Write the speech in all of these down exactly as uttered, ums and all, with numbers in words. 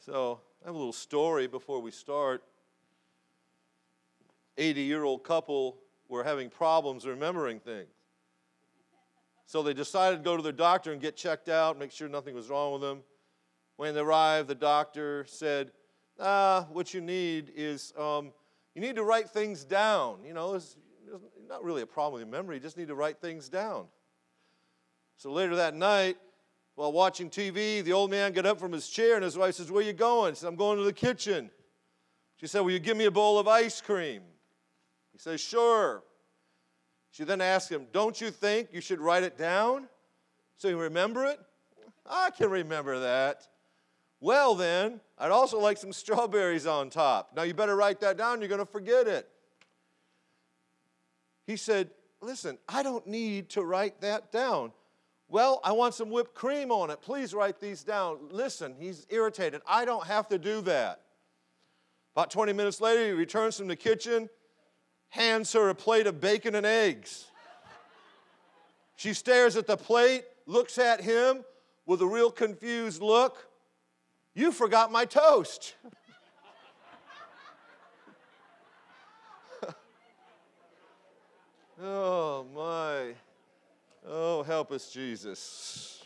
So I have a little story before we start. eighty-year-old couple were having problems remembering things. So they decided to go to their doctor and get checked out, make sure nothing was wrong with them. When they arrived, the doctor said, ah, what you need is, um, you need to write things down. You know, it's, it's not really a problem with your memory, you just need to write things down. So later that night, while watching T V, the old man got up from his chair and his wife says, where are you going? He said, I'm going to the kitchen. She said, will you give me a bowl of ice cream? He says, sure. She then asked him, don't you think you should write it down so you remember it? I can remember that. Well then, I'd also like some strawberries on top. Now you better write that down, you're going to forget it. He said, listen, I don't need to write that down. Well, I want some whipped cream on it. Please write these down. Listen, he's irritated. I don't have to do that. About twenty minutes later, he returns from the kitchen, hands her a plate of bacon and eggs. She stares at the plate, looks at him with a real confused look. You forgot my toast. Oh, my. Oh, help us, Jesus.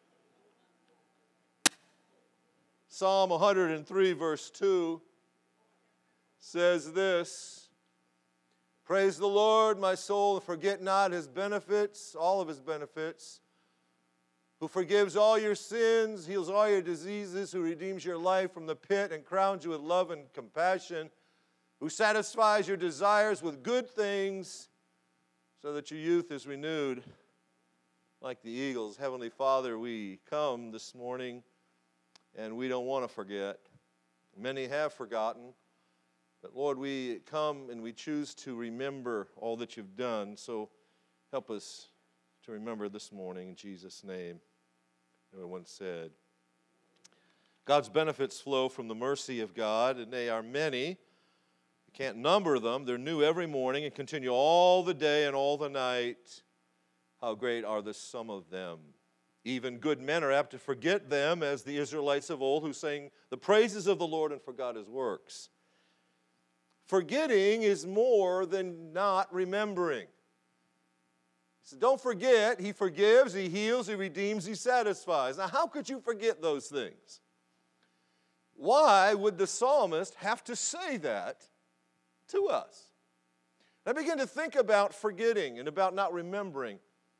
Psalm one hundred three, verse two says this, praise the Lord, my soul, and forget not his benefits, all of his benefits, who forgives all your sins, heals all your diseases, who redeems your life from the pit and crowns you with love and compassion, who satisfies your desires with good things so that your youth is renewed like the eagles. Heavenly Father, we come this morning and we don't want to forget. Many have forgotten. But Lord, we come and we choose to remember all that you've done. So help us to remember this morning in Jesus' name. Everyone said. God's benefits flow from the mercy of God, and they are many. You can't number them. They're new every morning and continue all the day and all the night. How great are the sum of them. Even good men are apt to forget them, as the Israelites of old who sang the praises of the Lord and forgot his works. Forgetting is more than not remembering. So don't forget, he forgives, he heals, he redeems, he satisfies. Now, how could you forget those things? Why would the psalmist have to say that to us? I begin to think about forgetting and about not remembering.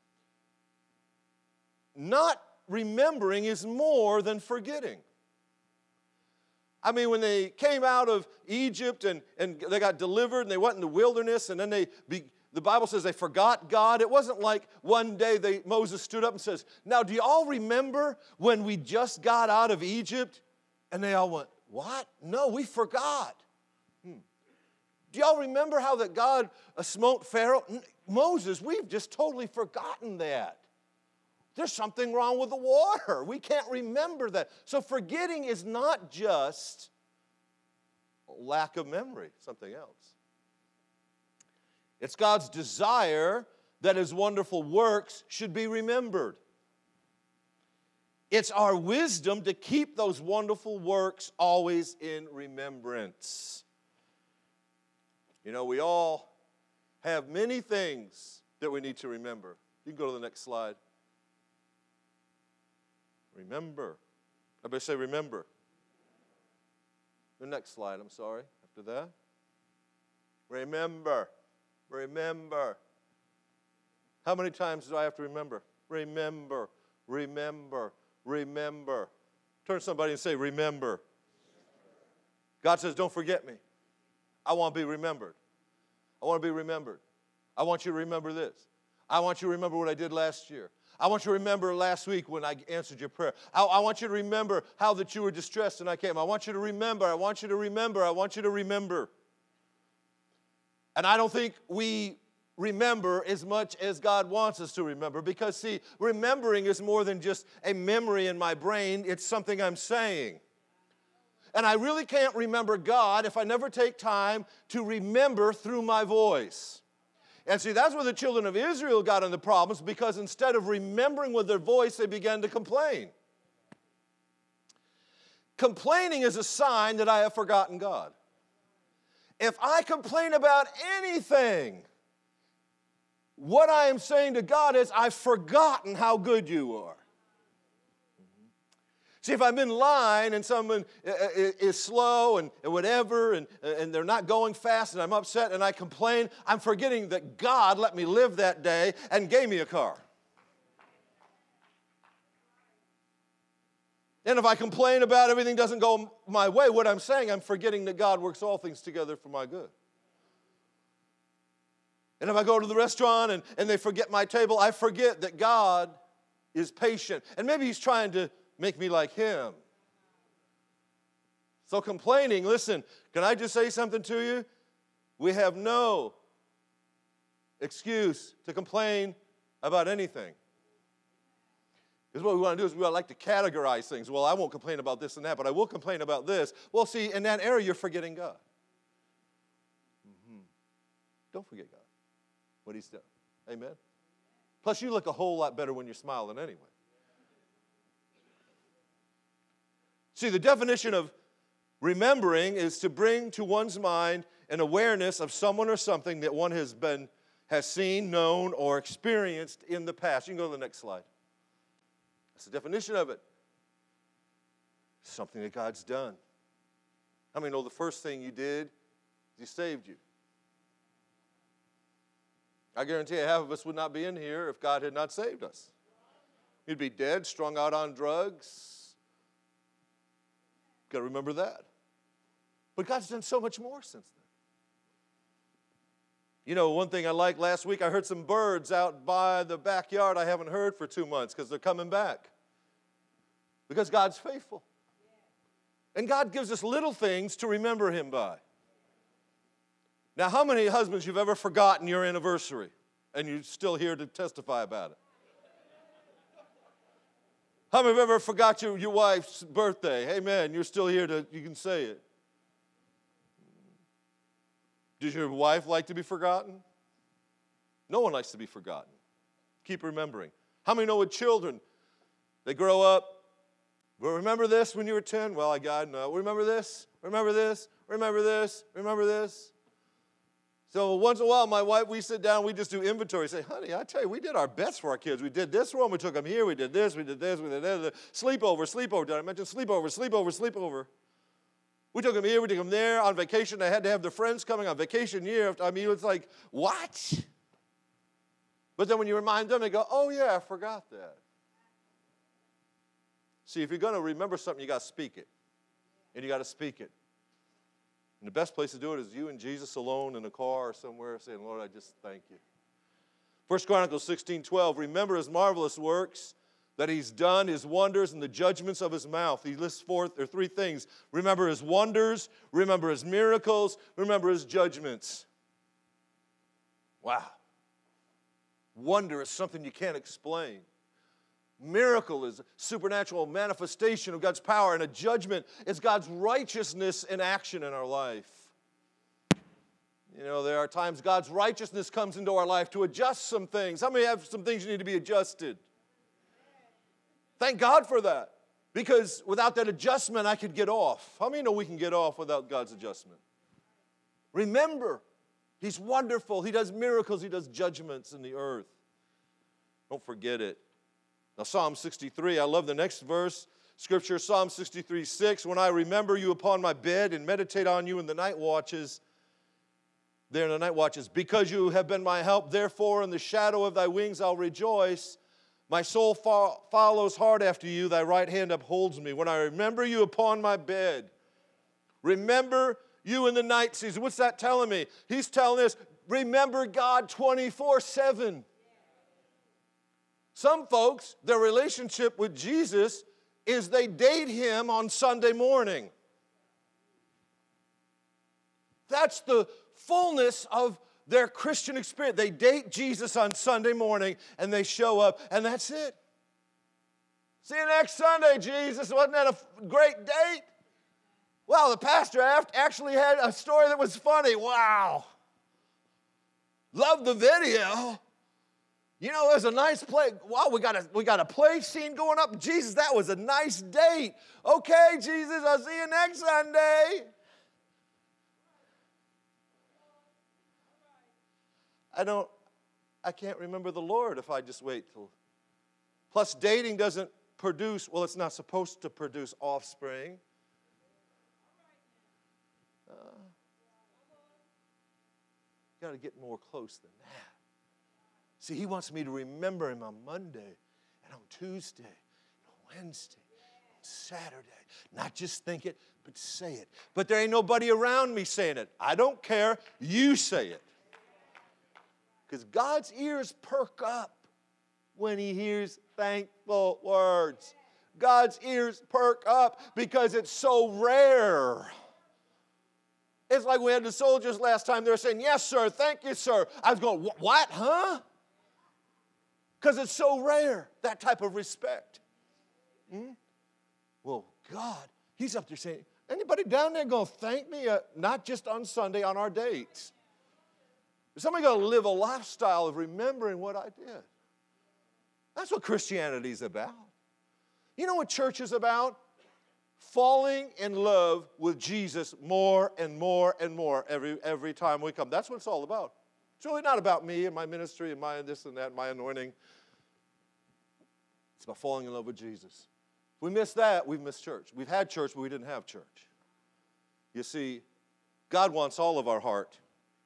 Not remembering is more than forgetting. I mean, when they came out of Egypt and, and they got delivered and they went in the wilderness and then they, be, the Bible says they forgot God. It wasn't like one day they, Moses stood up and says, now do you all remember when we just got out of Egypt? And they all went, what? No, we forgot. Hmm. Do y'all remember how that God uh, smote Pharaoh? N- Moses, we've just totally forgotten that. There's something wrong with the water. We can't remember that. So forgetting is not just a lack of memory, something else. It's God's desire that his wonderful works should be remembered. It's our wisdom to keep those wonderful works always in remembrance. You know, we all have many things that we need to remember. You can go to the next slide. Remember. Everybody say remember. The next slide, I'm sorry, after that. Remember. Remember. How many times do I have to remember? Remember. Remember. Remember. Turn to somebody and say, remember. God says, don't forget me. I want to be remembered. I want to be remembered. I want you to remember this. I want you to remember what I did last year. I want you to remember last week when I answered your prayer. I, I want you to remember how that you were distressed and I came. I want you to remember. I want you to remember. I want you to remember. And I don't think we remember as much as God wants us to remember, because, see, remembering is more than just a memory in my brain. It's something I'm saying. And I really can't remember God if I never take time to remember through my voice. And see, that's where the children of Israel got into problems, because instead of remembering with their voice, they began to complain. Complaining is a sign that I have forgotten God. If I complain about anything, what I am saying to God is, I've forgotten how good you are. See, if I'm in line and someone is slow and whatever, and, and they're not going fast, and I'm upset and I complain, I'm forgetting that God let me live that day and gave me a car. And if I complain about everything doesn't go my way, what I'm saying, I'm forgetting that God works all things together for my good. And if I go to the restaurant and, and they forget my table, I forget that God is patient. And maybe He's trying to make me like Him. So complaining, listen, can I just say something to you? We have no excuse to complain about anything. Because what we want to do is we like to categorize things. Well, I won't complain about this and that, but I will complain about this. Well, see, in that area, you're forgetting God. Mm-hmm. Don't forget God, what He's done. Amen? Plus, you look a whole lot better when you're smiling anyway. See, the definition of remembering is to bring to one's mind an awareness of someone or something that one has been, has seen, known, or experienced in the past. You can go to the next slide. That's the definition of it. Something that God's done. How many know the first thing you did, He saved you? I guarantee you half of us would not be in here if God had not saved us. You'd be dead, strung out on drugs. Got to remember that. But God's done so much more since then. You know, one thing I liked last week, I heard some birds out by the backyard I haven't heard for two months because they're coming back. Because God's faithful. And God gives us little things to remember Him by. Now, how many husbands you've ever forgotten your anniversary and you're still here to testify about it? How many have ever forgot your, your wife's birthday? Amen. You're still here to, you can say it. Does your wife like to be forgotten? No one likes to be forgotten. Keep remembering. How many know with children, they grow up, well, remember this when you were ten? Well, I got no. Remember this? Remember this? Remember this? Remember this? So once in a while, my wife, we sit down, we just do inventory. Say, honey, I tell you, we did our best for our kids. We did this for them. We took them here. We did this. We did this. We did that. Sleepover, sleepover. Did I mention sleepover, sleepover, sleepover? We took them here. We took them there. On vacation, they had to have their friends coming on vacation year. I mean, it's like, what? But then when you remind them, they go, oh, yeah, I forgot that. See, if you're going to remember something, you got to speak it. And you got to speak it. And the best place to do it is you and Jesus alone in a car or somewhere saying, Lord, I just thank you. First Chronicles sixteen twelve, remember His marvelous works that He's done, His wonders, and the judgments of His mouth. He lists forth, there are three things. Remember His wonders, remember His miracles, remember His judgments. Wow. Wonder is something you can't explain. Miracle is a supernatural manifestation of God's power, and a judgment is God's righteousness in action in our life. You know, there are times God's righteousness comes into our life to adjust some things. How many have some things you need to be adjusted? Thank God for that, because without that adjustment, I could get off. How many know we can get off without God's adjustment? Remember, He's wonderful. He does miracles. He does judgments in the earth. Don't forget it. Now, Psalm sixty-three, I love the next verse. Scripture, Psalm sixty-three, six. When I remember you upon my bed and meditate on you in the night watches, there in the night watches, because you have been my help, therefore in the shadow of thy wings I'll rejoice. My soul fo- follows hard after you, thy right hand upholds me. When I remember you upon my bed, remember you in the night season. What's that telling me? He's telling us, remember God twenty-four seven. Some folks, their relationship with Jesus is they date Him on Sunday morning. That's the fullness of their Christian experience. They date Jesus on Sunday morning and they show up, and that's it. See you next Sunday, Jesus. Wasn't that a great date? Well, the pastor actually had a story that was funny. Wow. Love the video. You know, it was a nice play. Wow, we got a we got a play scene going up. Jesus, that was a nice date. Okay, Jesus, I'll see you next Sunday. I don't, I can't remember the Lord if I just wait till. Plus, dating doesn't produce, well, it's not supposed to produce offspring. Uh, you got to get more close than that. See, he wants me to remember him on Monday and on Tuesday, and on Wednesday, on Saturday. Not just think it, but say it. But there ain't nobody around me saying it. I don't care. You say it. Because God's ears perk up when he hears thankful words. God's ears perk up because it's so rare. It's like we had the soldiers last time. They were saying, yes, sir, thank you, sir. I was going, what, huh? Because it's so rare, that type of respect. Hmm? Well, God, he's up there saying, anybody down there going to thank me? Uh, not just on Sunday, on our dates. Is somebody going to live a lifestyle of remembering what I did? That's what Christianity is about. You know what church is about? Falling in love with Jesus more and more and more every, every time we come. That's what it's all about. It's really not about me and my ministry and my this and that, and my anointing. It's about falling in love with Jesus. If we miss that, we've missed church. We've had church, but we didn't have church. You see, God wants all of our heart.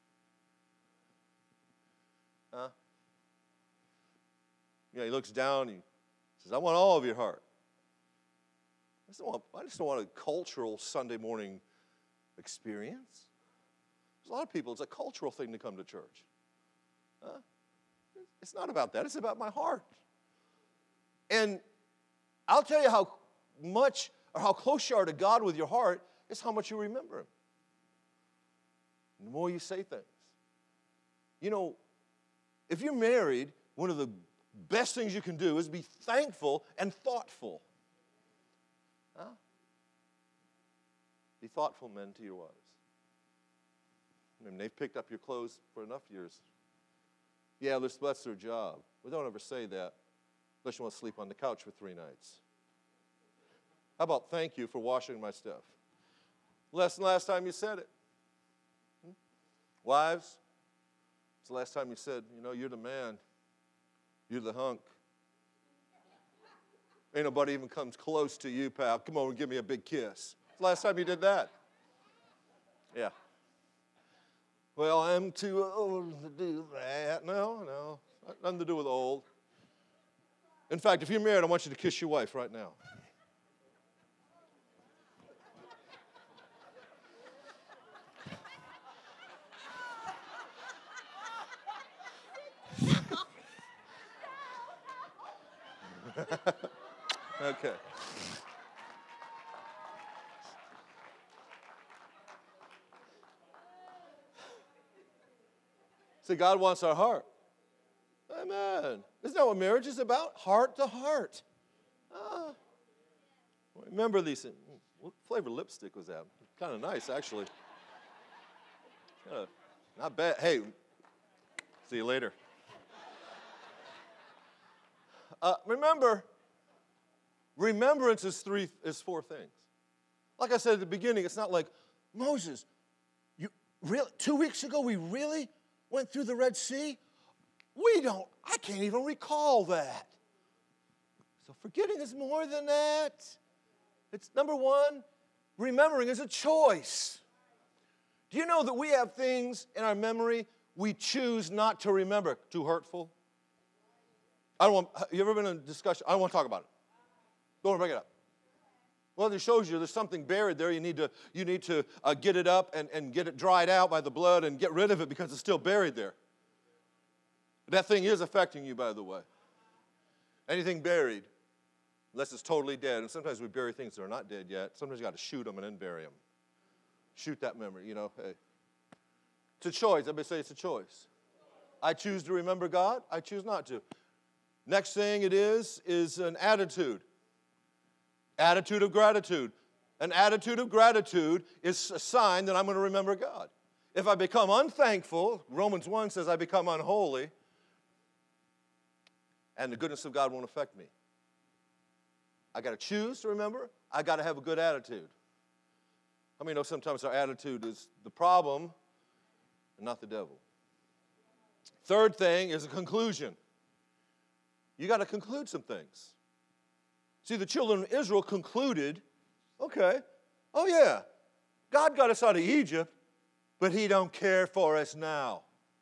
Huh? You know, he looks down and he says, I want all of your heart. I just don't want, I just don't want a cultural Sunday morning experience. There's a lot of people, it's a cultural thing to come to church. Huh? It's not about that. It's about my heart. And I'll tell you how much or how close you are to God with your heart is how much you remember him. The more you say things. You know, if you're married, one of the best things you can do is be thankful and thoughtful. Huh? Be thoughtful men to your wives. I mean, they've picked up your clothes for enough years. Yeah, that's their job. We don't ever say that unless you want to sleep on the couch for three nights. How about thank you for washing my stuff? Less than last time you said it. Hmm? Wives, it's the last time you said, you know, you're the man. You're the hunk. Ain't nobody even comes close to you, pal. Come on and give me a big kiss. It's the last time you did that. Yeah. Well, I'm too old to do that. No, no. Nothing to do with old. In fact, if you're married, I want you to kiss your wife right now. Okay. See, God wants our heart. Amen. Isn't that what marriage is about? Heart to heart. Ah. Remember these things. What flavor lipstick was that? Kind of nice, actually. Uh, not bad. Hey, see you later. Uh, remember, remembrance is three is four things. Like I said at the beginning, it's not like, Moses, you really two weeks ago we really went through the Red Sea? We don't, I can't even recall that. So forgetting is more than that. It's number one, remembering is a choice. Do you know that we have things in our memory we choose not to remember? Too hurtful? I don't want, you ever been in a discussion? I don't want to talk about it. Don't want to bring it up. Well, it shows you there's something buried there. You need to, you need to uh, get it up and, and get it dried out by the blood and get rid of it because it's still buried there. That thing is affecting you, by the way. Anything buried, unless it's totally dead. And sometimes we bury things that are not dead yet. Sometimes you got to shoot them and then bury them. Shoot that memory, you know. Hey, it's a choice. Everybody say it's a choice. I choose to remember God. I choose not to. Next thing it is, is an attitude. Attitude of gratitude. An attitude of gratitude is a sign that I'm going to remember God. If I become unthankful, Romans one says I become unholy, and the goodness of God won't affect me. I got to choose to remember. I got to have a good attitude. I mean, you know, sometimes our attitude is the problem and not the devil. Third thing is a conclusion. You got to conclude some things. See, the children of Israel concluded, okay, oh yeah, God got us out of Egypt, but he don't care for us now.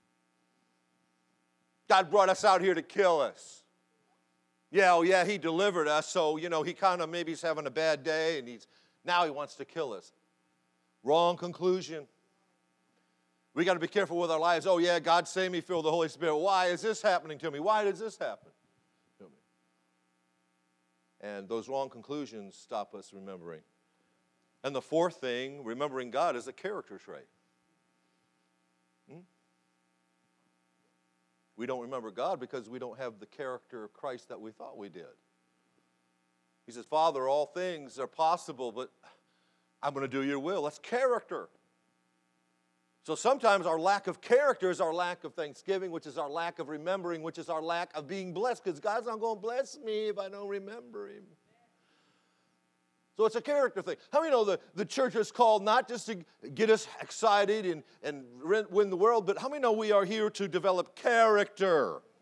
God brought us out here to kill us. Yeah, oh yeah, he delivered us, so, you know, he kind of maybe he's having a bad day, and he's now he wants to kill us. Wrong conclusion. We got to be careful with our lives. Oh yeah, God saved me, filled with the Holy Spirit. Why is this happening to me? Why does this happen to me? And those wrong conclusions stop us remembering. And the fourth thing, remembering God, is a character trait. Hmm? We don't remember God because we don't have the character of Christ that we thought we did. He says, Father, all things are possible, but I'm going to do your will. That's character. So sometimes our lack of character is our lack of thanksgiving, which is our lack of remembering, which is our lack of being blessed, because God's not going to bless me if I don't remember him. So it's a character thing. How many know the, the church is called not just to get us excited and, and win the world, but how many know we are here to develop character?